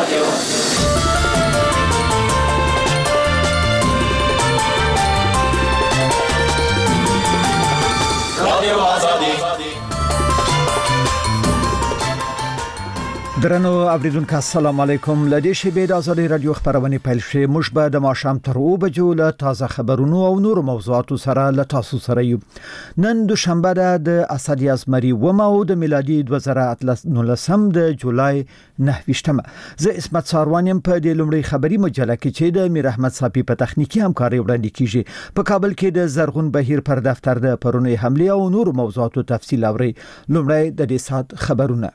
درنو اوریدونکو السلام علیکم. لدې شیبې د آزادۍ رادیو خبرونه پیل شوه. موږ به د ماښام تر 2 بجو له تازه خبرونو او نور موضوعاتو سره له تاسو سره یو. نن دوشنبه ده د اسد یازمری او د میلادي 2019 د جولای 9 زه اسمت ساروانیم په دې لومړی خبري مجله کې چې د میر احمد صافي په تخنیکی همکاري وړاندې کیږي. په کابل کې د زرغون بهیر پر دفتر د پرونی حمله او نور موضوعاتو تفصیل اوري. لومړی د دې سات خبرونه.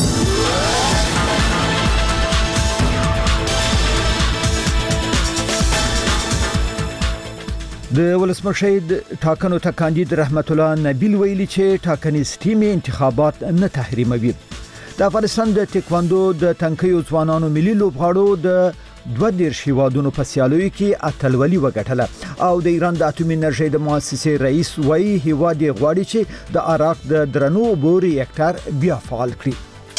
د ولسمشر ټاکنو ته کاندید رحمت الله نبیل ویلي چې ټاکنیز ټیم انتخابات نه تحریموي. د افغانستان د ټیکواندو د تنکیو ځوانانو ملي لوبغاړو د 22 هیوادونو په سیالیو کې اتلولي وګټله او د ایران د اټومي انرژي د مؤسسې رئیس وایي هیواد غواړي چې د عراق د درنو اوبو ریاکټر بیا فعال کړي.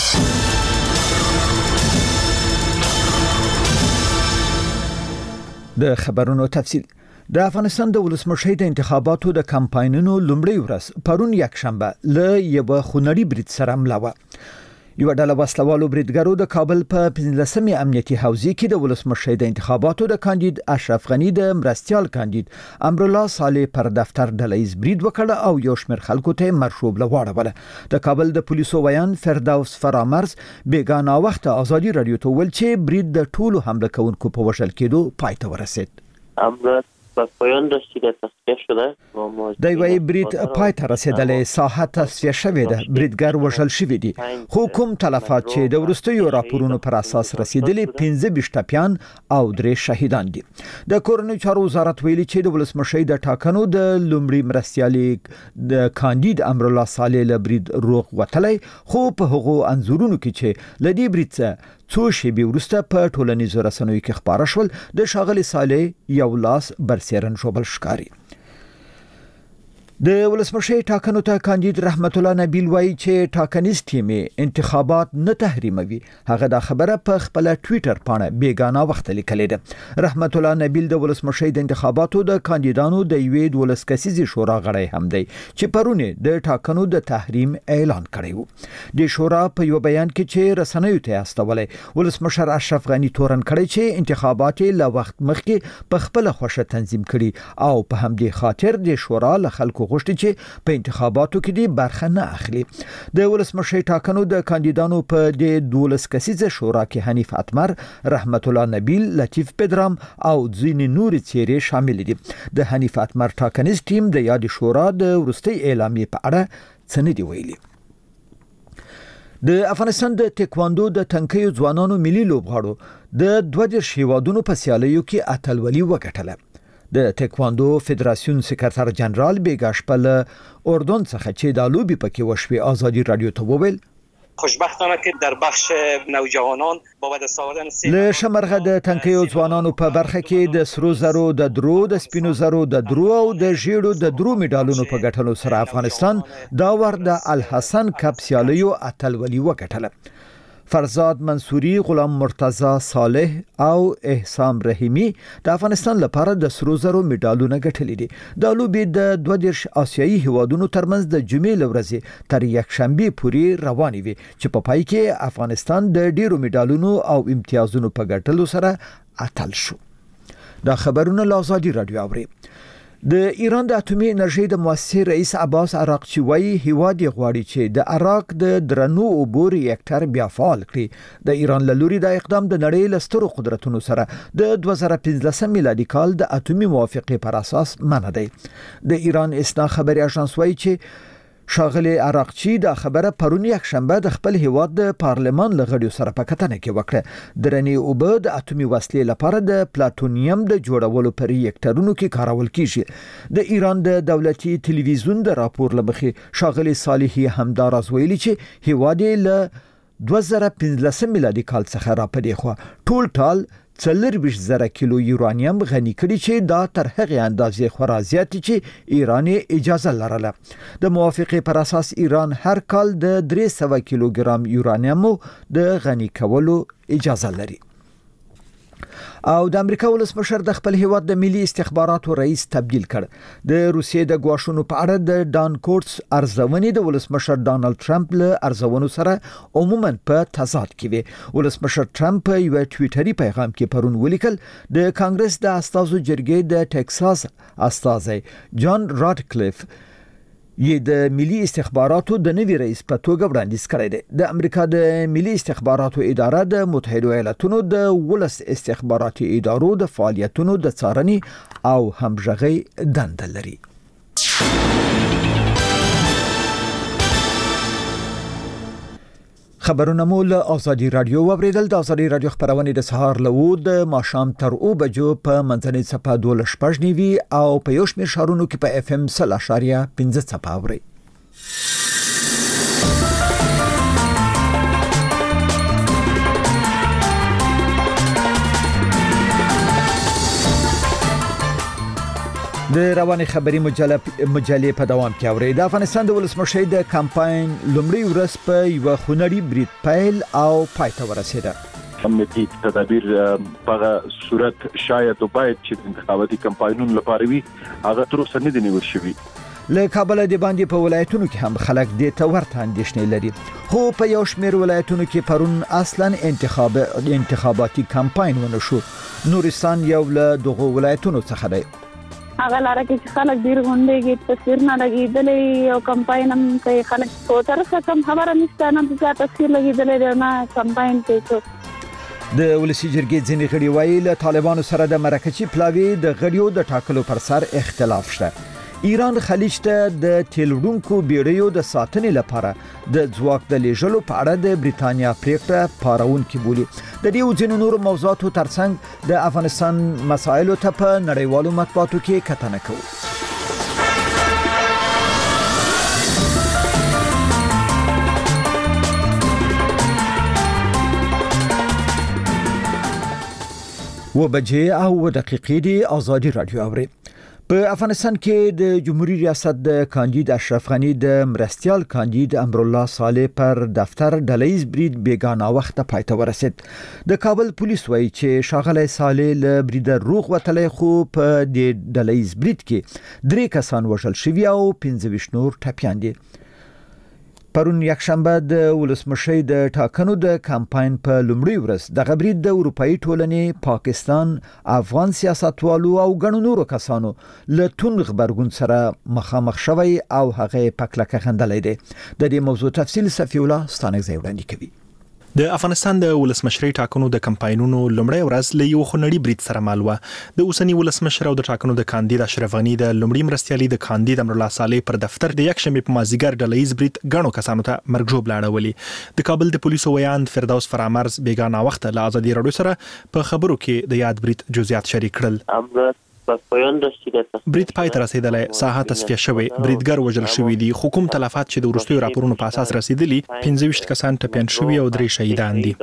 د خبرونو تفصیل. د افغانستان د ولسمشر د انتخاباتو د کمپاینونو لومړی ورځ پرون یکشنبه له یو خونړي برید سره مل و. یو ډله وسلوالو بریدګرو د کابل په 15مې امنیتي حوزې کې د ولسمشر د انتخاباتو د کاندید اشرف غنی د مرستيال کاندید امرالله صالح پر دفتر ډلهیز برید وکړ او یو شمېر خلکو ته مرشوب لواړه. د کابل د پولیسو ویان فردوس فرامرز بیگانه وخت آزادي رادیو ته ول چې برید د ټولو حمله کوونکو په وژل کېدو پای ته ورسید. با پایان رسیده تصفیه شده د وی برید پای ته رسیدلې ساحه تصفیه شوې ده. بریدګر وژل شوی دی. حکومت تلفات چې د ورستیو راپورونو پر اساس رسیدلې 15 ټپيان او 3 شهیدان دي. د کورنۍ چارو وزارت ویلي چې د ولسمشر د ټاکنو د لومړي مرستيالي د کاندید امرالله صالح له برید روغ وتلې خو په هغو انزورونو کې چې لدی برید څو شیبې وروسته په ټولنیزو رسنیو کې خبره شول د شاغلي صالح یو لاس برسیرن شوبل ښکاری. د ولسمشر ټاکنو ته کاندید رحمت الله نبیل وایي چې ټاکنیز ټیم انتخابات نه تحریموي. هغه دا خبره په خپل ټوئیټر باندې بیگانه وخت لیکلې ده. رحمت الله نبیل د ولسمشر د انتخاباتو د کاندیدانو د یوې 12 کسیزې شورا غړی هم دی چې پرونه د ټاکنو د تحریم اعلان کړی و. د شورا په یو بیان کې چې رسنیو ته استولې ولسمشر اشرف غنی تورن کړی چې انتخابات له وخت مخکې په خپل خوښه تنظیم کړي او په همدې خاطر د شورا له خلکو غوښتي چې په انتخاباتو کې دی برخه نه اخلي. د ولسمشر ټاکنو د کاندیدانو په د 12 کسیزه شورا کې حنیف اتمر، رحمت الله نبیل، لطیف پدرام او ځینې نور چیرې شامل دي. د حنیف اتمر ټاکنیز ټیم د یاد شورا د ورستي اعلامیې په اړه څه نه دی ویلي. د افغانستان د ټیکواندو د تنکیو ځوانانو ملي لوبغاړو د 22 هیوادونو په سیالیو کې اتلولي وګټله. د ټیکواندو فدراسیون سکرټر جنرال بیګاشپل اردن څخه چې د لوبي پکې وشوي آزادي رادیو ته وویل خوشبختانه که در بخش نوجوانان با دست آوردن له شمرغه د تنکیو ځوانانو په برخه کې د سرو زرو د درو د سپینو زرو د درو او د ژیړو د درو میډالونو په ګټلو سره افغانستان دا ور د الحسن کپ سیالیو اتلولي وګټله. فرزاد منصوري، غلام مرتضی صالح او احسان رحیمی د افغانستان لپاره د سرو زرو میډالونه ګټلي دي. د لوبي د 22 آسیایي هیوادونو ترمنځ د جمعې لورځي تر یکشنبه پورې روانې وي چې په پای کې افغانستان د ډیرو میډالونو او امتیازونو په ګټلو سره اتل شو. دا خبرونه له آزادي رادیو اوري. د ایران د اټومي انرژي د مؤسسې رئیس عباس عراقچی وایي هیواد غواړي چې د عراق د درنو اوبو ریاکټر بیا فعال کړي. د ایران له لوري د اقدام د نړۍ له سترو قدرتونو سره د 2015 میلادي کال د اټومي موافقې پر اساس منع دی. د ایران اسنا خبري اژانس وایي چې شاغلي عراقچی دا خبره پرون یک شنبه د خپل هیواد د پارلمان لغړیو سره په کتنه کې وکړه. درنې اوبه د اټومي وسلې لپاره د پلاټونیم د جوړولو پر ریاکټرونو کې کارول کیږي. د ایران د دولتي ټلویزیون د راپور لمخې شاغلي صالحي همداراز ویلي چې هیواد له 2015 میلادي کال څخه را پدې خو ټول ټال 40,000 کیلو یورانیم غني کړي چې دا تر هغه اندازې خورا زیات چې ایران اجازه لرله. د موافقه پر اساس ایران هر کال د 300 کیلوګرام یورانیم د غني کولو اجازه لري. او د امریکا ولسمشر د خپل هیواد د ملي استخباراتو رئیس تبدیل کړ. د روسیې د غواښونو په اړه د ډان کوټس ارزونې د ولسمشر ډانلډ ټرمپ له ارزونو سره عموما په تضاد کې وي. ولسمشر ټرمپ یو ټویټري پیغام کې پرون ولیکل د کانګرس د استازو جرګې د ټکساس استازي جان راډکلیف یې د ملي استخباراتو د نوي رئیس په توګه وړاندیز کړی دی. د امریکا د ملي استخباراتو اداره د متحده ایالاتونو د ولس استخباراتي ادارو د فعالیتونو د څارنې او همغږۍ دنده لري. خبرونه مو له آزادي رادیو واوریدل. د آزادي رادیو خبرونه د سهار له د ماښام تر 2 بجو په منځنۍ صفه 12:15 او په یو شمېر شهرونو کې په FM 0.15 صفه اوري. د رواني خبري مجلې په دوام کې اوري. د افغانستان د ولسمشر د کمپاین لومړی ورځ په یو خونړي برید پیل او پای ته ورسېده. امنیتي تدابیر په صورت شاید او باید چې انتخاباتي کمپاینونو لپاره وي هغه تر اوسه نه دي نیول شوی. له کابل د باندې په ولایتونو کې هم خلک د تورته اندېښنې لري. خو په یو شمېر ولایتونو کې پرون اصلا انتخاباتي کمپاین ونه شو. نورستان یو له دغه ولایتونو څخه دی. هغه لاره کې خلک ډیر غونډېږي تصویر نه لګیدلې او کمپاین هم کوي خلک په طرفه کم خبره نشته نه د تصویر لګیدلې نه کمپاین کوي. د ولسی جرګې ځینې غړي وایي له طالبانو سره د مرکزي پلاوی د غړیو د ټاکلو پر سر اختلاف شته. ایران خلیج ته د تیلوډونکو بیړیو د ساتنې لپاره د ځواک د لیږلو په اړه د بریتانیا پریکړه پارونکې بولي. د دې ځینو نور موضوعاتو ترڅنګ د افغانستان مسایلو ته په نړیوالو مطبوعاتو کې کتنه کوو. و د آزادی رادیو اوري. په افغانستان کې د جمهوریت ریاست د کاندید اشرف غنی د مرستیال کاندید امرالله صالح پر دفتر ډلهیز برید بیګانه وخت پای ته ورسید. د کابل پولیس وایي چې ښاغلی صالح له بریده روغ وتلی خو په دې ډلهیز برید کې 3 کسان وژل شوي او 15 نور ټپیان دي. پرون یکشنبه د ولسمشر د ټاکنو د کمپاین په لومړی ورځ د غبرید د اروپאי ټولنې پاکستان افغان سیاستوالو او ګڼو نورو کسانو له تون خبرګون سره مخامخ شوی او هغه پکلکه خندلې ده. د دې موضوع تفصیل صفی الله ستانګ وړاندې کوي. د افغانستان د ولسمشرۍ ټاکنو د کمپاینونو لومړی ورځ له یو خونړي برید سره مل و. د اوسنی ولسمشر او د ټاکنو د کاندید اشرف غنی د لومړي مرستیالي د کاندید امرالله صالح پر دفتر د یکشنبه په مازیګر ډلهیز برید غنو کسانو ته مرګ ژوبل اړولي. د کابل د پولیسو ویاند فردوس فرامرز بیگانه وخت له آزادي رادیو سره په خبرو کې د یاد برید جزئیات شریک کړل. برید پای ته رسیدلی، ساحه تصفیه شوې، بریدګر وژل شوی دي. حکومت تلفات چې د وروستیو راپورونو په اساس رسیدلي 25 کسان ټپیان شوي او 3 شهیدان دي.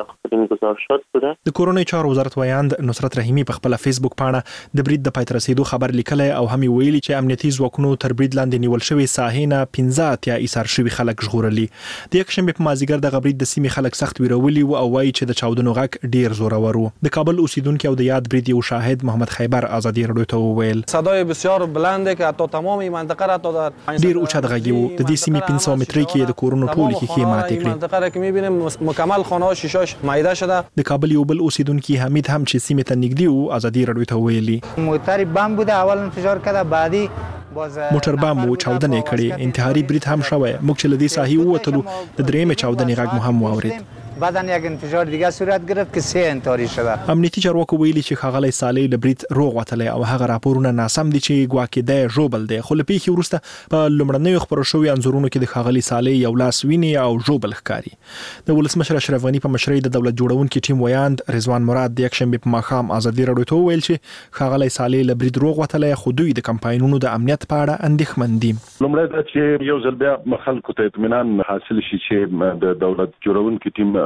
د کورونای چارو وزارت ویاند نصرت رحیمی په خپل فیسبوک باندې د برید د پای ته رسیدو خبر لیکلی او هم ویلي چې امنیتي ځواکونو تر برید لاندې نیول شوی ساحې نه 15 ایثار شوي خلک ژغورلي. د یکشنبه په مازیګر د برید د سیمې خلک سخت ویرولي او وایي چې د چاودنو غږ ډیر زورور و. د کابل اوسیدونکو او د یاد برید یو شاهد محمد خیبر آزادي رادیو ته وویل صدای بسیار بلنده که حتی تمام این منطقه را تا در ډیر اوچت غږی وو. د دې سیمې 500 متري کې د کورونو ټول ښیښې ماتې کړې. منطقه را که می‌بینیم مکمل خانه‌ها شیشه‌اش مایده شده. د کابل یو بل اوسیدونکو حمید هم چې سیمې ته نږدې وو آزادي رادیو ته ویلي موټر بم بوده، اول انفجار کرده، بعدی موټر بم وو، چاودنې کړې، انتحاري برید هم شوی. موږ چې لدی ساحې ووتلو د درېمې چاودنې غږ مو هم واورید. بعدن یک انفجار دیگه صورت گرفت که 3 انتحاری شده. امنیتي چارواکو ویلي چې ښاغلی صالح له برید روغ وتلی او هغه راپورونه ناسم دي چې ګواکې دی ژوبل دی. خو له پیښې وروسته په لومړنیو خپرو شویو انځورونو کې د ښاغلي صالح یو لاس وینې او ژوبل ښکاري. د ولسمشر اشرف غني په مشرۍ د دولت جوړونکي ټیم ویاند رضوان مراد د یکشنبه په ماښام آزادي رادیو ته وویل چې ښاغلی صالح له برید روغ وتلی خو دوی د کمپاینونو د امنیت په اړه اندېښمن دي. لومړی دا چې یو ځل بیا خلکو ته اطمینان حاصل شي چې د دولت جوړونکي ټیم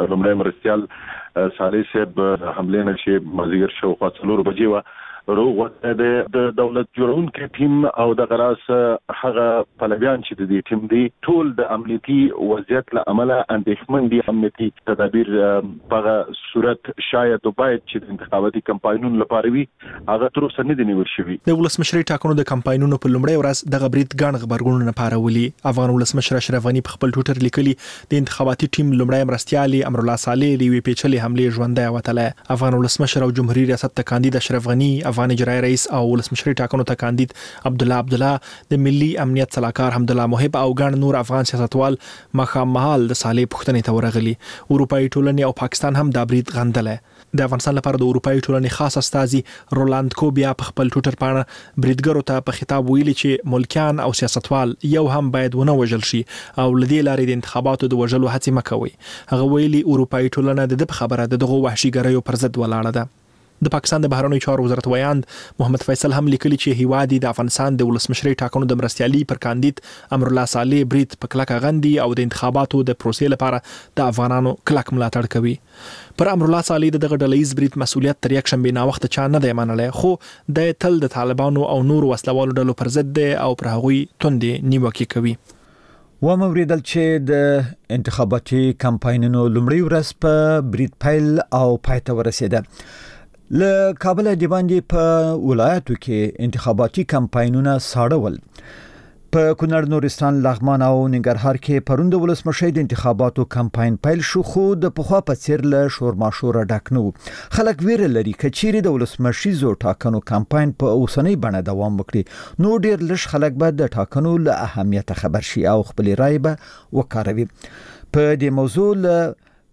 لومړی مرستيال صالح صاحب حمله نشي مازیګر شو خوا 4 بجې و روغ د دولت جوړونکو ټیم او د غراس هغه پلویان چې د ټیم دی ټول د امنیتي وضعیت له عمله اندېښمن دي. امنیتي تدابیر په صورت شاید باید چې د انتخاباتي کمپاینونو لپاره وي هغه تر اوسه نه دی نیول شوی. د ولسمشرۍ ټاکنو د کمپاینونو په لومړۍ ورځ د غبرګ غاڼ خبرګونونه پارولي. افغان ولسمشر اشرف غنی په خپل ټوئیټر لیکلي د انتخاباتي ټیم لومړی مرستيال امرالله صالح لوي پیچلې حمله ژوندۍ وتله. افغان ولسمشر او جمهوریت ریاست ته کاندید اشرف غنی، افغان اجرایي رئیس او ولسمشرۍ ټاکنو ته کاندید عبدالله د ملي امنیت صلاحکار حمدالله محب او ګڼ نور افغان سیاستوال مخامحل د صالح پوښتنې ته ورغلي. اروپאי ټولنې او پاکستان هم دا برید غندله. د افغانستان لپاره د اروپאי ټولنې خاص استازي رولاند کوبیا په خپل ټوئیټر باندې بریدګرو ته په خطاب ویلي چې ملکیان او سیاستوال یو هم باید ونه وژل شي او لدې لارې د انتخاباتو د وژلو هڅې مکوي. هغه ویلي اروپאי ټولنه د خبره دغه وحشيګرایو پر ضد ولاړه ده. د پاکستان د بهرنیو چارو وزارت ویاند محمد فیصل هم لیکلي چې هیواد د افغانستان د ولسمشرۍ ټاکنو د مرستيالي پر کاندید امرالله صالح برید په کلکه غندي او د انتخاباتو د پروسې لپاره د افغانانو کلک ملاتړ کوي. پر امرالله صالح دغه ډلهیز برید مسؤلیت تر یک شنبه نا وخت چا نه دی منلی، خو د تل د طالبانو او نور وسلوالو ډلو پر ضد دی او پر هغوی توندې نیوکې کوي. وموریدل چې د انتخاباتي کمپاینونو لومړی ورځ په برید پیل او پای ته ورسېده. له کابل د باندې په ولایتو کې انتخاباتي کمپاینونه ساړول. په کونړ، نورستان، لغمان او ننګرهار کې پرون د ولسمشرۍ د انتخاباتو کمپاین پیل شو، خو د پخوا په څیر له شور ماشور ډک نه و. خلک ویره لري چې چیرې د ولسمشریزو ټاکنو کمپاین په اوسنۍ بڼه دوام وکړي نو ډیر لږ خلک به د ټاکنو له اهمیت خبر شي او خپل رائے به وکاروي. په دې موضوع له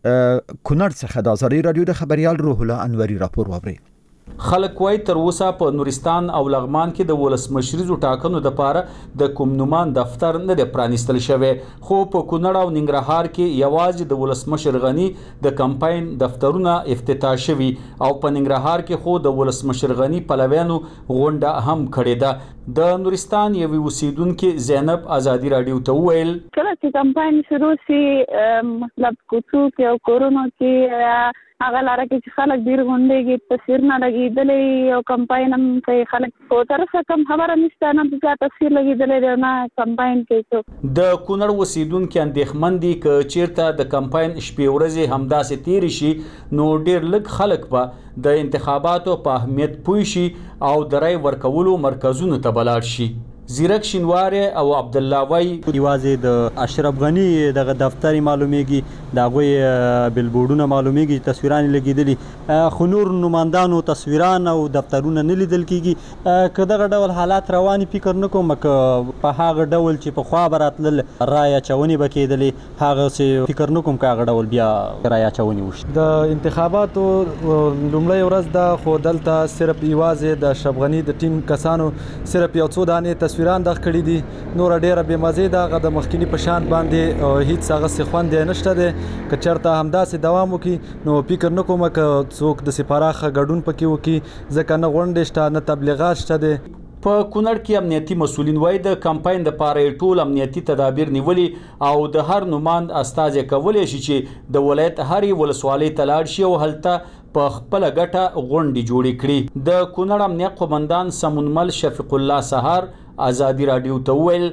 کونړ څخه د ازادي رادیو د خبريال روح الله انوري راپور ووري. خلک وای تر اوسه په نورستان او لغمان کې د ولسمشریزو ټاکنو د پاره د کوم نومان دفتر نه د پرانیستل شوی، خو په کونړ او ننګرهار کې یوازې د ولسمشر غنی د کمپاین دفترونه افتتاح شوي او په ننګرهار کې خو د ولسمشر غنی پلویانو غونډه هم کړې ده. د نورستان یوې اوسیدونکو زینب ازادي رادیو ته وویل کله چې کمپاین شروع شي مطلب کوڅو کې او کورونو کې هغه لاره کې چې خلک ډیر غونډېږي تصویر نه لګېدلې او کمپاین هم کوي خلک په طرفه کم خبره نشته نه چې تصویر لګېدلې دی نه کمپاین کوي. د کونړ اوسیدونکو اندېښمن دي چې چیرته د کمپاین شپې ورځې همداسې تیر شي نو ډیر لږ خلک به د انتخاباتو په اهمیت پوه شي او د رای ورکولو مرکزونو ته بلاړ شي. زیرک شینواره او عبد الله وای یوازې د اشرف غنی دغه دفتر معلومیږي دا غوي بلبورډونه معلومیږي تصویران لګیدلي خو نور نمائندانو تصویران او دفترونه نه لیدل کیږي. که دغه ډول حالات رواني فکر نکوم ک په هغه ډول چې په خوا براتل رای چونی بکیدلې هغه سي فکر نکوم که هغه ډول بیا رای چونی وشي. د انتخاباتو لومړی ورځ دا خو دلته صرف یوازې د اشرف غنی د ټیم کسانو صرف یو څو دانې تصویران د کړی دي نور ډیره به مزه ده د مخکینی په شان باندې هیڅ هغه سخوند نشته ده که چرته همداسې دوام وکي نو فکر نکوم ک څوک د سپاراخه غډون پکې وکي ځکه نه غونډه شته نه تبلیغات شته ده. په کونړ کې امنیتي مسولین وای د کمپاین د پاره ټول امنیتي تدابیر نیولي او د هر نوماند استازي کولای شي چې د ولایت هرې ولسوالۍ ته لاړ شي او هلته په خپل ګټه غونډې جوړې کړي. د کونړ امنیت قومندان سمونمل شفیق الله سهار ازادي رادیو ته ویل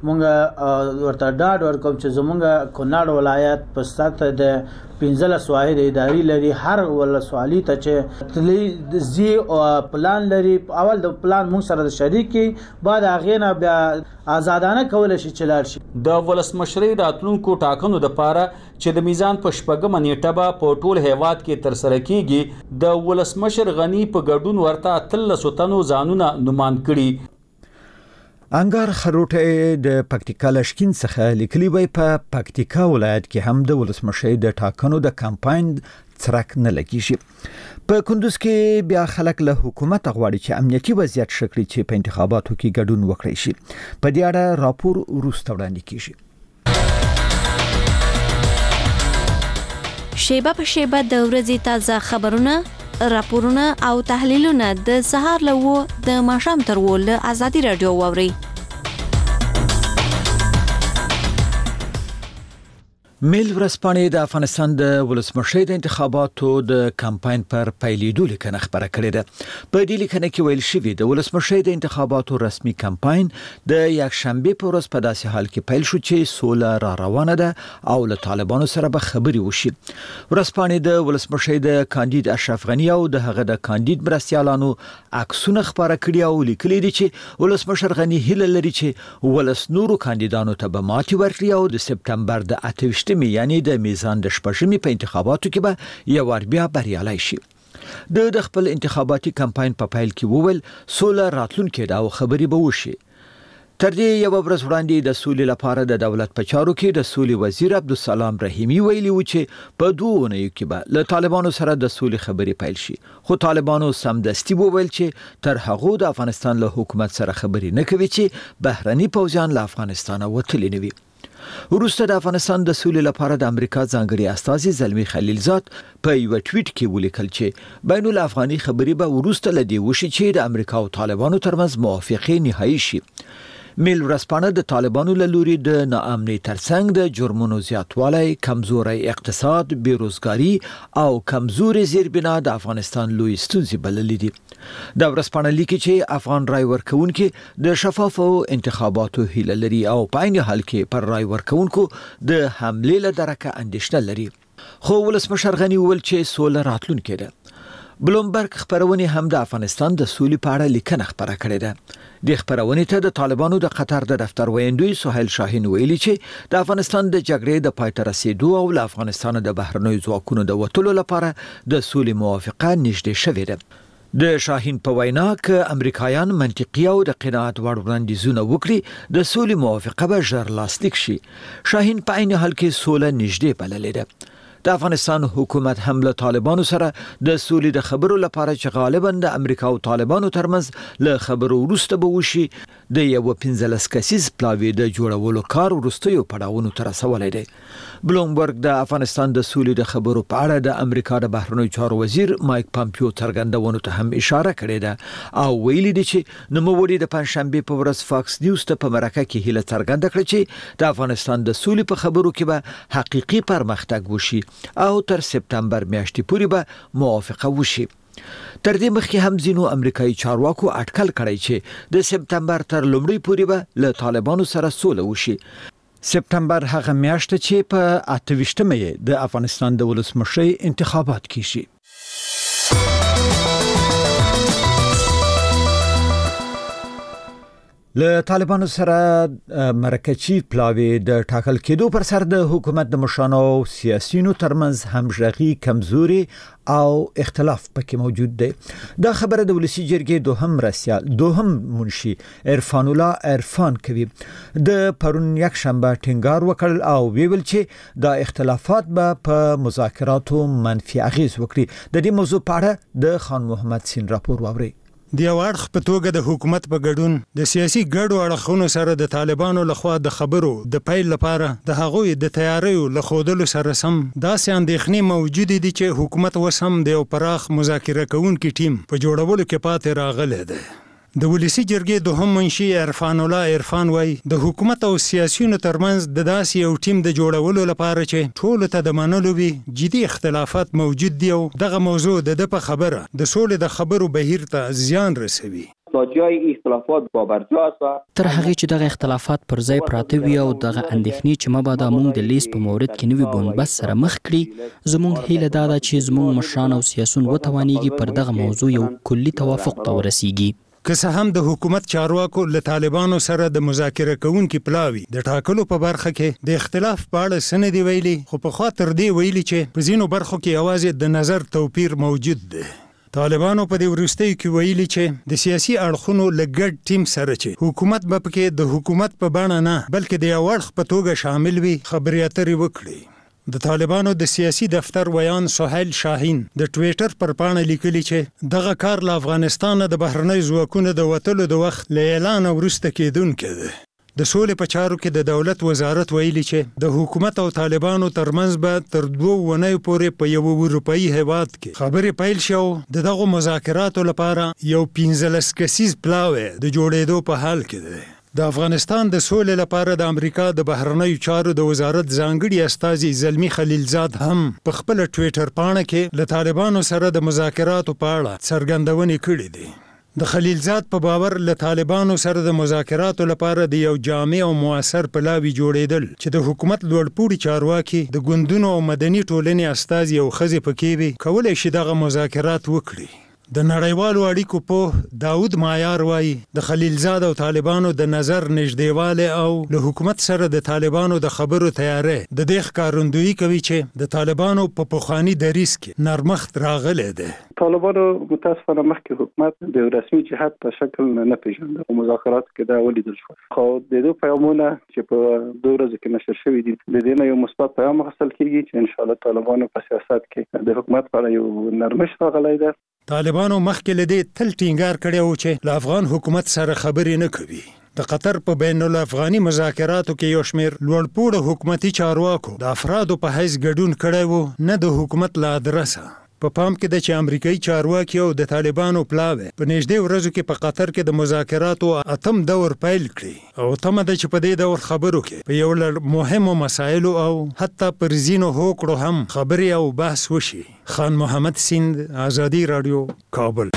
مونږ ورته ډاډ ورکوم چې زمونږ کونړ ولایت په ساته د 15 واحد اداري لري هر ولسوالۍ ته چې تلی زی او پلان لري اول د پلان مونږ سره شریک کی بعد هغه نه بیا آزادانه کول شي چلار شي. د ولسمشرۍ راتلونکو ټاکنو د پاره چې د میزان په شپږم نیټه په ټول هیواد کې تر سره کیږي د ولسمشر غنی په ګډون ورته 13 تنو ځانونه نومان کړي. انګار خروټه د پکتیکا لشکین څخه لیکلي وای په پکتیکا ولایت کې هم د ولسمشرۍ د ټاکنو د کمپاین څرک نه لګیږي. په کندوز کې بیا خلک له حکومت غواړي چې امنیتي وضعیت شکړي چې په انتخاباتو کې ګډون وکړي شي. په دې اړه راپور وروسته وړاندې کیږي. شیبه په شیبه د ورځې تازه خبرونه، راپورونه او تحلیلونه د سهار له د ماښام تر له ازادي رادیو واوري. میل ورځپاڼې د افغانستان د ولسمشر د انتخاباتو د کمپاین پر پیلېدو لیکنه خبره کړې ده. په دې لیکنه کې ویل شوی د ولسمشر د انتخاباتو رسمي کمپاین د یکشنبه په ورځ په داسې حال کې پیل شو چې سوله را روانه ده او له طالبانو سره به خبري وشي. ورځپاڼې د ولسمشر د کاندید اشرف غنی او د هغه د کاندید مرستیالانو عکسونه خبره کړي او لیکلي دي چې ولسمشر غنی هیله لري چې ولس نورو کاندیدانو ته به ماتې ورکړي او د سپتمبر د 28 یعنی د میزان د شپږمې په انتخاباتو کې به یو ور بیا بریالي شي. د خپل انتخاباتي کمپاین په پیل کې وویل سوله راتلونکې دا او خبري به وشي. تر دې یو ورځ وړاندې د سولې لپاره د دولت په چارو کې د سولې وزیر عبدالسلام رحیمی ویلي و چې په 2 اونیو کې به له طالبانو سره د سولې خبري پیل شي. خو طالبانو سمدستي وویل چې تر هغه د افغانستان له حکومت سره خبري نه کوي چې بهرني پوځیان له افغانستانه وتلي نه وي. وروسته د افغانستان د سولې لپاره د امریکا ځانګړي استازي زلمی خلیلزاد په یو ټویټ کې ولیکل چې بین الافغاني خبري به وروسته لدی وشي چې د امریکا او طالبانو ترمنځ موافقه نهایی شي. میل ورځپاڼه د طالبانو له لوري د ناامنۍ ترڅنګ د جرمونو زیاتوالی، کمزوري اقتصاد، بیروزګاری او کمزوري زیربنا د افغانستان لوی ستونزې بللې دي. د ورځپاڼه لیکي چې افغان رای ورکوونکي د شفافو انتخاباتو هیله لري او په عین حال کې پر رای ورکوونکو د حملې له درکه اندېښنه لري. خو ولسمشر غنی وویل چې سوله راتلونکې ده. بلومبرګ خبرونه هم د افغانستان د سولې په اړه لیکنه خبره کړې ده. د خبرونه ته د طالبانو د قطر د دفتر ویندوی سهیل شاهین ویلي چې د افغانستان د جګړې د پای ته رسیدو او له افغانستان د بهرنیو ځواکونو د وټلو لپاره د سولې موافقه نږدې شوې ده. د شاهین په وینا ک امریکایان منطقي او د قناعت وړ وړاندیزونه وکړي د سولې موافقه به ژر لاسلیک شي. شاهین په عین حال کې سوله نږدې بللې ده. د افغانستان حکومت هم له طالبانو سره د سولې د خبرو لپاره چې غالبا د امریکا او طالبانو ترمنځ له خبرو وروسته به وشي د یو 15 کسیز پلاوی د جوړولو کار وروستیو پړاوونو ته رسولی دی. بلومبرګ د افغانستان د سولې د خبرو په اړه د امریکا د بهرنیو چارو وزیر مایک پامپیو څرګندونو ته هم اشاره کړې ده او ویلي دي چې نوموړي د پنځشنبه په ورځ فاکس نیوز ته په مرکه کې هیله څرګنده کړې چې د افغانستان د سولې په خبرو کې به حقيقي پرمختګ وشي او تر سپتمبر میاشتې پورې به موافقه وشي. تر دې مخکې هم ځینو امریکایي چارواکو اټکل کړی چې د سپتمبر تر لومړۍ پورې به له طالبانو سره سوله وشي. سپتمبر هغه میاشت چې په 28مه د افغانستان د ولسمشر انتخابات کیږي. له طالبانو سره مرکچی پلاوی د ټاکل کېدو پر سر د حکومت د مشرانو او سیاسيونو ترمنځ همغږي کمزوري او اختلاف پکې موجود دی. دا خبره د ولسی جرګې دوهم منشي عرفان الله عرفان کوي. د پرون یک شنبه ټینګار وکړ او ویل چې دا اختلافات به په مذاکراتو منفي اغیز وکړي. د دې موضوع په اړه د خان محمد سین راپور واوري. د اړخ په توګه د حکومت په ګډون د سیاسي ګډو اړخونو سره د طالبانو لخوا د خبرو د پیل لپاره د هغوی د تیاریو له خودلو سره سم داسې اندېښنې موجود دي چې حکومت وسم د یو پراخ مذاکره کوونکي ټیم په جوړولو کې پاتې راغلی دی. د ولسی جرګې دوهم منشي عرفان الله عرفان وای د حکومت او سیاسيونو ترمنځ د داسې یو ټیم د جوړولو لپاره چې ټول ته د منلو وي جدي اختلافات موجود دي او دغه موضوع د په خبره د سولې د خبرو بهیر ته زیان رسوي. جای اختلافات بابرجاست تر هغه چې دغه اختلافات پر ځای پراته وي او دغه اندېښنې چې مبادا موږ د لیست په مورد کې نوی بنبست سره مخ کړي زموږ هیله دا ده چې زموږ مشران او سیاسون وتوانیږي پر دغه موضوع یو کلی توافق ته ورسیږي. که څه هم د حکومت چارواکو له طالبانو سره د مذاکره کوونکي پلاوی د ټاکلو په برخه کې د اختلاف په اړه سند دی ویلي خو په خاطر دی ویلي چې په ځینو برخو کې یوازې د نظر توپیر موجود دی. طالبانو په دې وروستیو کې ویلي چې د سیاسي اړخونو له ګډ ټیم سره چې حکومت به پکې د حکومت په بڼه نه بلکې د یو اړخ په توګه شامل وي خبرې اترې وکړي. د طالبانو د سیاسي دفتر ویان سهیل شاهین د ټویټر پر پاڼه لیکلي چې دغه کار له افغانستان د بهرنۍ ځواکونو د وټلو د وخت له اعلان وروسته کېدونکی دی. د سولې په چارو کې د دولت وزارت ویلي چې د حکومت او طالبانو ترمنځ به تر 2 اونیو پورې په یو اروپایي هیواد کې خبرې پیل شي او دغه مذاکراتو لپاره یو 15 کسیز پلاوی د جوړېدو په حال کې دی. د افغانستان د سولې لپاره د امریکا د بهرنیو چارو د وزارت ځانګړي استازي زلمی خلیلزاد هم په خپل ټوئیټر پاڼه کې له طالبانو سره د مذاکراتو په اړه څرګندونې کړې دي. د خلیلزاد په باور له طالبانو سره د مذاکراتو لپاره د یو جامع او موثر پلاوی جوړېدل چې د حکومت لوړپوړي چارواکي د ګوندونو او مدني ټولنې استازي او ښځې پکې وي کولای شي دغه مذاکرات وکړي. د نړیوالو اړیکو په داود مایار وایي د خلیلزاد او طالبانو د نظر نږدېواله او له حکومت سره د طالبانو د خبرو تیاری د دې ښکارندویي کوي چې د طالبانو په پخواني دریځ کې نرمښت راغلی دی. طالبانو متاسفانه مخکې حکومت د رسمي جهاد په شکل نه پیژنده او مذاکرات کې دا ولیدل شو. خو د دې پیغامونه چې په 2 ورځې کې نشر شوي دي د دې نه یو مثبت پیغام اخیستل کیږي چې ان شاء الله طالبانو په سیاست کې د حکومت لپاره یو نرمښت راغلی دی. طالبانو مخکې له دې تل ټینګار کړی و چې له افغان حکومت سره خبرې نه کوي. د قطر په بین الافغاني مذاکراتو کې یو شمېر لوړپوړو حکومتي چارواکو د افرادو په حیث ګډون کړی و نه د حکومت له ادرسه. په پام کې د چې امریکایي چارواکي او د طالبانو پلاوی په نږدې ورځو کې په قطر کې د مذاکراتو 8م دور پیل کړي او تمه ده چې په دې دور خبرو کې په یو لړ مهمو مسایلو او حتی پر ځینو هوکړو هم خبرې او بحث وشي. خان محمد سیند، آزادی رادیو، کابل.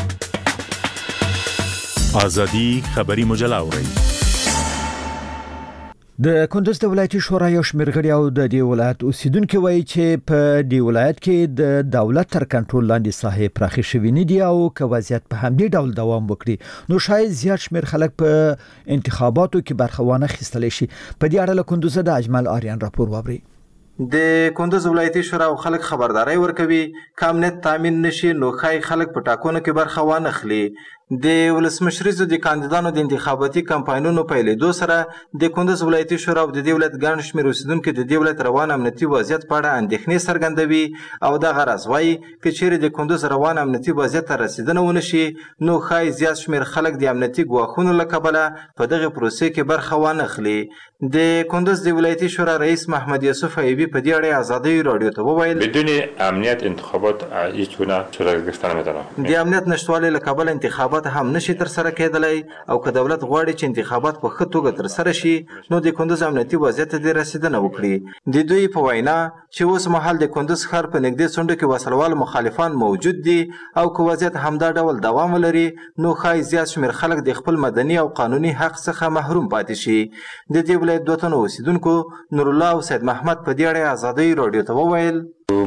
آزادی خبری مجله اورئ. د کندوز د ولایتي شورا یو شمېر غړي او د دې ولایت اوسیدونکو وایي چې په دې ولایت کې د دولت تر کنټرول لاندې ساحې پراخې شوې نه دي او که وضعیت په همدې ډول دوام وکړي نو شاید زیات شمېر خلک په انتخاباتو کې برخه وانه اخیستلی شي. په دې اړه له کندوز د اجمل آریان راپور واورئ. د کندوز ولایتي شورا او خلک خبرداري ورکوي که امنیت تامین نشي نو ښایي خلک په ټاکنو کې برخه وانه اخلي. د ولسمشریزو د کاندیدانو د انتخاباتي کمپاینونو پیلېدو سره د کندوز ولایتي شورا او د دې ولایت ګڼ شمېر اوسیدونکي د دې ولایت روان امنیتي وضعیت په اړه اندېښنې څرګندوي او دغه راز وایي که چیرې د کندوز روان امنیتي وضعیت ته رسیدنه ونه شي نو ښایي زیات شمېر خلک د امنیتي ګواښونو له کبله په دغې پروسې کې برخه وانه اخلي. د کندوز د ولایتي شورا رئیس محمد یوسف ایوبی په دې اړه ازادي رادیو ته وویل بدون امنیت انتخابات هیچ گونه صورت گرفتن نمیتونه. د امنیت نشتوالي له کبله انتخابات هم نشي ترسره کېدلی او که دولت غواړي چې انتخابات په ښه توګه ترسره شي نو د کندوز امنیتي وضعیت ته رسیدنه وکړي. د دوی په وینا چې اوس مهال د کندوز ښار په نږدې څنډو کې وسلوال مخالفان موجود دي او که وضعیت همدا ډول دوام ولري نو ښایي زیات شمېر خلک د خپل مدني او قانوني حق څخه محروم پاتې شي. د دې ولایت 2 تنو اوسیدونکو نورالله او سید محمد په دې اړه ازادي رادیو ته وویل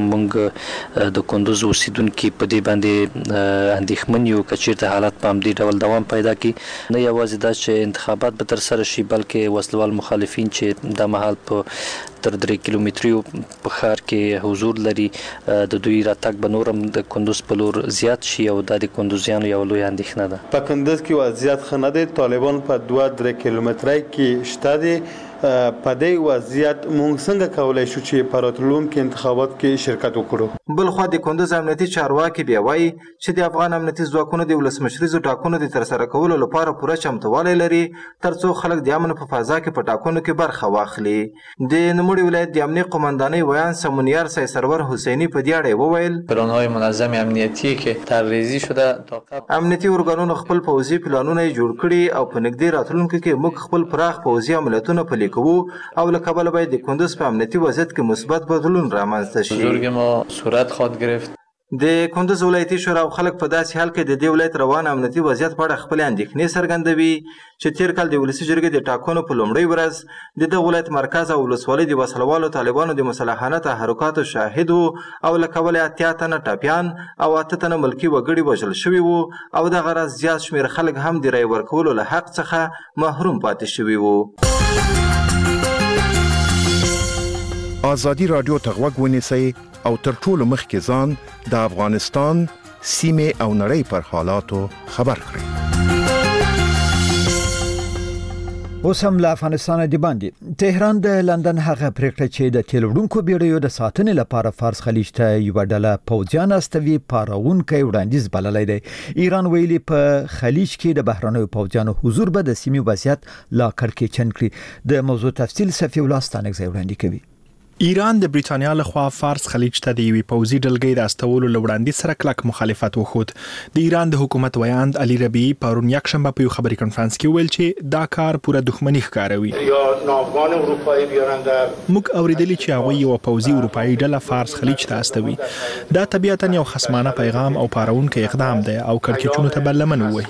مونږ د کندوز اوسیدونکو په دې باندې اندېښمن یو چې چیرته حالت په همدې ډول دوام پیدا کړي نه یوازې دا چې انتخابات به ترسره شي بلکې وسلوال مخالفین چې د مهال په تر 3 کیلومتریو په ښار کې حضور لري د دوی راتګ به نورم د کندوز په لور زیات شي او د کندوزیانو یو لوی اندېښنه ده. په کندوز کې وضعیت ښه نه دی. طالبان په 2-3 کیلومترۍ کې شته دي. په دې وضعیت موږ څنګه کولای شو چې په راتلونکي انتخابات کې شرکت وکړو؟ بلخوا د کندوز امنیتي چارواکي بیا وایي چې د افغان امنیتي ځواکونو د ولسمشریزو ټاکنو د ترسره کولو لپاره پوره چمتووالی لري ترڅو خلک د امن په فضا کې په ټاکنو کې برخه واخلي. د نوموړي ولایت د امنیت قماندانۍ ویان سمونیار سای سرور حسینی په دې اړه وویل پلان‌های منظم امنیتی که طرحریزی شده امنیتي ارګانونو خپل پوځي پلانونه جوړ کړي او په نږدې راتلونکي کې موږ خپل پراخ پوځي عملیاتونه پلي کوو او له کبله باید د کندوز په امنیتي وضعیت کې مثبت بدلون رامنځته شي. بزرگ ما صورت خواهد گرفت. د کندوز ولایتي شورا او خلک په داسې حال کې د دې ولایت روان امنیتي وضعیت په اړه خپل اندېښنې څرګندوي چې تیر کال د ولسي جرګې د ټاکنو په لومړۍ ورځ د دغه ولایت مرکز او ولسوالۍ د وسلوالو طالبانو د مسلحانه تحرکاتو شاهد وو او له کبله 80 تنه ټاپیان او 8 تنه ملکي وګړي وژل شوي وو او دغه راز زیات شمېر خلک هم د رای ورکولو له حق څخه محروم پاتې شوي وو. آزادی رادیو ته غوږ ونیسئ او تر ټولو مخکې ځان د افغانستان سیمې او نړۍ پر حالاتو خبر کړئ. اوس هم له افغانستان د باندې تهران د لندن هغه پریکړه چې د تیل وړونکو بیړیو د ساتنې لپاره فارس خلیج ته یو ډله پوځیان استوي پارونکي وړاندیز بللی دی. ایران ویلي په خلیج کې د بهرنیو پوځیانو حضور به د سیمې وضعیت لا کړکېچن کړي. د موضوع تفصیل صفی الله ستانکزی وړاندې کوي. ایران د بریټانیا لخوا فارس خلیج ته د یوې پوځي ډلګۍ د استولو لوړاندې سره کلک مخالفت وښود. د ایران د حکومت ویاند علي ربیعي پرون یکشنبه په یو خبري کانفرنس کې ویل چې دا کار پوره دښمنی ښکاروي. موږ اوریدلی چې هغه یو پوځي اروپایي ډله فارس خلیج ته استوي. دا طبيعتا یو خصمانه پیغام او پارونکو اقدام دی او کړکېچونو ته بلمن وایي.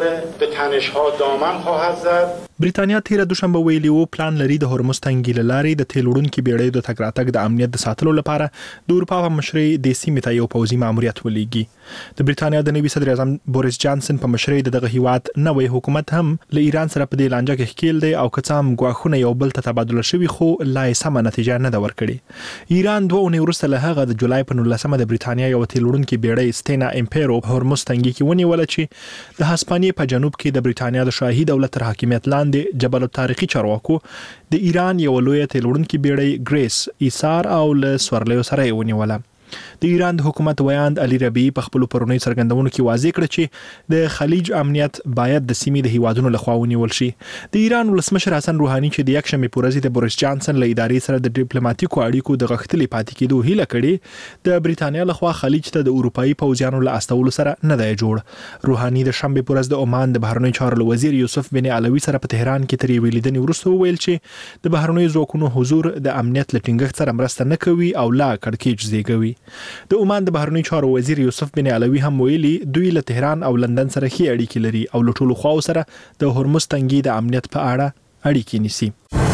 بریټانیا تیر دوشنبه ویلي وو پلان لري د هرمز تنګي لارې د تیل وړونکو بیړۍ د تګ راتګ د امنیت د ساتلو لپاره د اروپا په مشرۍ د سیمې ته یو پوځي ماموریت ولېږي. د بریټانیا د نوي صدر اعظم بوریس جانسن په مشرۍ دغه هیواد نوې حکومت هم له ایران سره په دې لانجه کې ښکیل دی او که څه هم ګواښونه یو بل ته تبادله شوي خو لا یې سمه نتیجه نه ده ورکړې. ایران 2 اونۍ وروسته له هغه د جولای په 19 د بریټانیا یو تیل وړونکي بیړۍ ستینا امپیرو هرمز تنګي کې ونیوله چې د هسپانیې په جنوب کې د بریټانیا د شاهي دولت تر حاکمیت لاندې جبل التاریخي چارواکو د ایران یو لوی تیل وړونکي بیړۍ ګریس ایثار او له سورلیو سره یې ونیوله. د ایران د حکومت ویاند علي ربیعي په خپل پرونی څرګندونو کې واضح کړ چې د خلیج امنیت باید د سیمې د هیوادونو لخوا ونیول شي. د ایران ولسمشر حسن روحاني چې د یکشنبه په ورځ د بوریس جانسن له ادارې سره د ډیپلوماټیکو اړیکو د غښتلې پاتې کېدو هیله کړې، د بریټانیا لخوا خلیج ته د اروپאי پوځیانو له استولو سره نه دی جوړ. روحاني د شنبه په ورځ د عمان د بهرنیو چارو وزیر یوسف بن علوي سره په تهران کې ترې ویلیدنې وروسته ویل چې د بهرنیو ځواکونو حضور د امنیت له ټینګښت سره مرسته نه کوي او لا کړکېچ زیږوي. د عمان د بهرنیو چارو وزیر یوسف بن علوي هم ویلي دوی له تهران او لندن سره ښې اړیکې لري او له ټولو خواو سره د هرمز تنګي د امنیت په اړه اړیکې نیسي.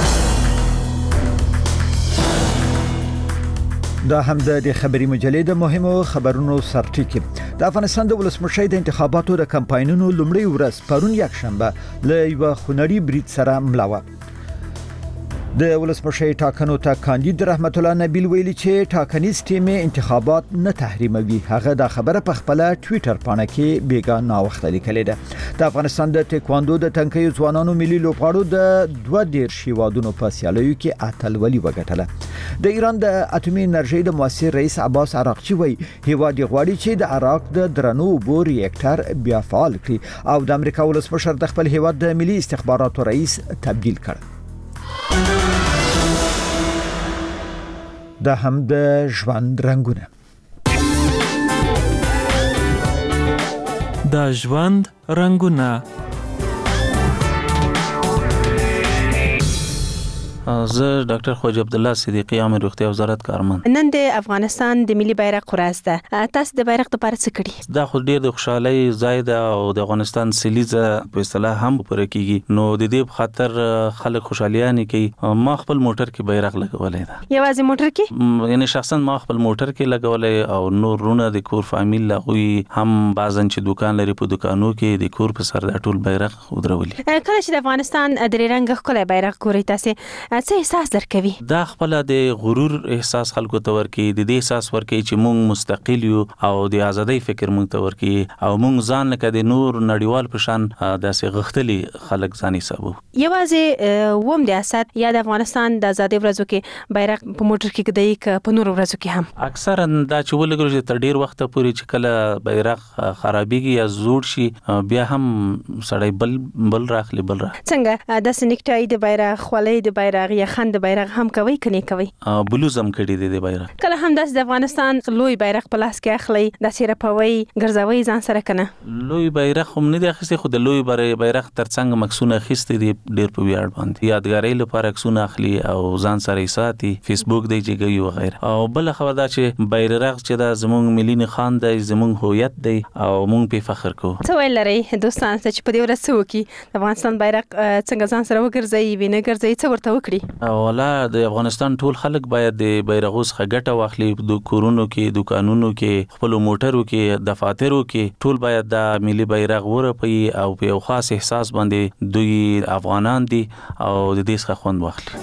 دا هم د خبري مجلې د مهمو خبرونو سرټیکي. د افغانستان د ولسمشۍ د انتخاباتو د کمپاینونو لومړی ورځ پرون یکشنبه له یو خنري برید سره ملا و. د ولسمشۍ ټاکنو ته کاندید رحمت الله نبیل ویلي چې ټاکنیز ټیم انتخابات نه تحریموي. هغه دا خبره په خپل ټوئیټر پاڼه کې بیګا ناوخته لیکلې ده. د افغانستان د ټیکواندو د تنکیو ځوانانو ملي لوبغاړو د 22 هیوادونو په سیالیو کې اتلولي وګټله. د ایران د اټومي انرژي د مؤثر رئیس عباس عراقچي وایي هیواد غواړي چې د عراق د درنو اوبو ریاکټر بیا فعال کړي او د امریکا ولسمشر د خپل هیواد د ملي استخباراتو رئیس تبدیل کړ. دا هم د ژوند رنگونه. د ژوند رنگونه. زه ډاکټر خواجه عبد الله صدیقی عامه روغتیا وزارت کارمند. نن د افغانستان د ملي بیرغ ورځ ده. تاسو د بیرغ لپاره څه کړی؟ دا خو ډیر د خوشحالۍ ځای ده او د افغانستان سلیزه په اصطلاح هم پر کېږي، نو د دې په خاطر خلک خوشحالیانه کوي. ما خپل موټر کې بیرغ لګولې ده. یوازې موټر کې؟ یعنی شخصا ما خپل موټر کې لګولې او نور رونه د کور فامیل لغوي هم بعضن چې دکان لري په دکانو کې د کور په سر د ټول بیرغ ودرولي. کله چې د افغانستان درې رنګ ښکلی بیرغ ګورئ تاسو څه احساس درکوي؟ دا خپل د غرور احساس خلکو ته ورکي، د دې احساس ورکي چې مونږ مستقل یو او د ازادۍ فکر مونږ ته ورکي او مونږ ځان لکه د نور نړیوال په شان داسې غختلي خلک ځان حسابو. یوازې ووم د اسد یا د افغانستان د ازادۍ ورځو کې بیرغ په موټر کې کېدای ک په نور ورځو کې هم اکثرا دا چې ولګل چې تر ډیر وخت پورې چې کله بیرغ خرابېږي یا زوړ شي بیا هم سړی بل راخلي بل را څنګه د سنیکټای د بیرغ خولې د بیرغ یا خند بیرغ هم کوي کني کوي؟ بلوزم کړي دي د بیرغ. کله هم د افغانستان لوی بیرغ په لاس کې اخلي د سیرپوي ګرځوي ځان سره کنه؟ لوی بیرغ هم نه دی اخیستي، خو د لوی بیرغ ترڅنګ مکسونه اخیستي دي ډیر په ویاړ باندې یادګاري لپاره عکسونه اخلي او ځان سره ساتي، فیسبوک دی جګوي او غیره. او بل خبر دا چې بیرغ چې د زموږ ملي نښان دی، زموږ هویت دی او موږ په فخر کوو. څه ویل لري دوستان چې په دې ورځ وکي د افغانستان بیرغ څنګه ځان سره وګرځي وینه ګرځي څه ورته وکړي؟ ولا د افغانستان ټول خلک باید د بیرغ څخه ګټه واخلي، د کورونو کې، دکانونو کې، خپل موټرو کې، دفاترو کې، ټول باید د ملي بیرغ ورپي او په یو خاص احساس باندې دوی افغانان دي او د دې څخه خوند واخلي.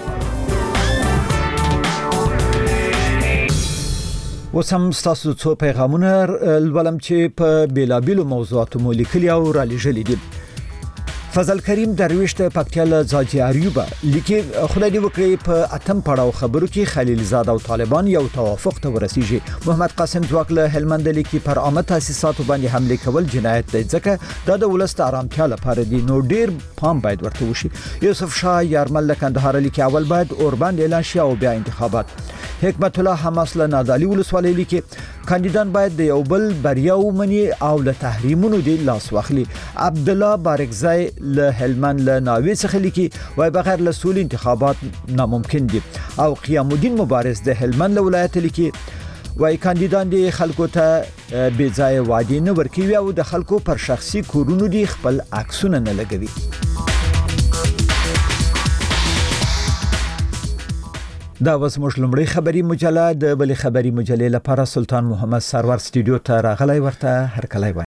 وسم تاسو څو پیغامونه ولوم چې په بیلابیلو موضوعاتو مو لیکلي او را لېږلي دي. فضل کریم درویش ته پکتیال زاجی ایوب لیکي خدای دې وکړي په اتم پړاو خبرو کې خلیل زاد او طالبان یو توافق ته ورسیږي. محمد قاسم ځواک له هلمند لیکي پر عامه تاسیساتو باندې حمله کول جنایت دی ځکه دا د ولست آرامتیا لپاره دی نو ډیر پام باید ورته وشي. یوسف شاه یارمل له کندهار لیکي اول باید اوربند اعلان شي او بیا انتخابات. حکمت الله حماس له نادعلي ولسوالۍ لیکي کاندیدان باید د یو بل بریا ومني او له تحریمونو دی لاس واخلي. عبد الله بارکزای له هلمند له ناوې څخه لیکي وای بغیر له سولې انتخابات ناممکن دي. او قیام الدین مبارز د هلمند له ولایت لیکي وای کاندیدان دی خلکو ته بې ځای وعدې نه ورکوي او د خلکو پر شخصي کورونو دی خپل عکسونه نه لګوي. دا وس موږ لمړی خبری مجله د بل خبری مجلې لپاره سلطان محمد سرور سټوډیو ته راغلی ورته هر کله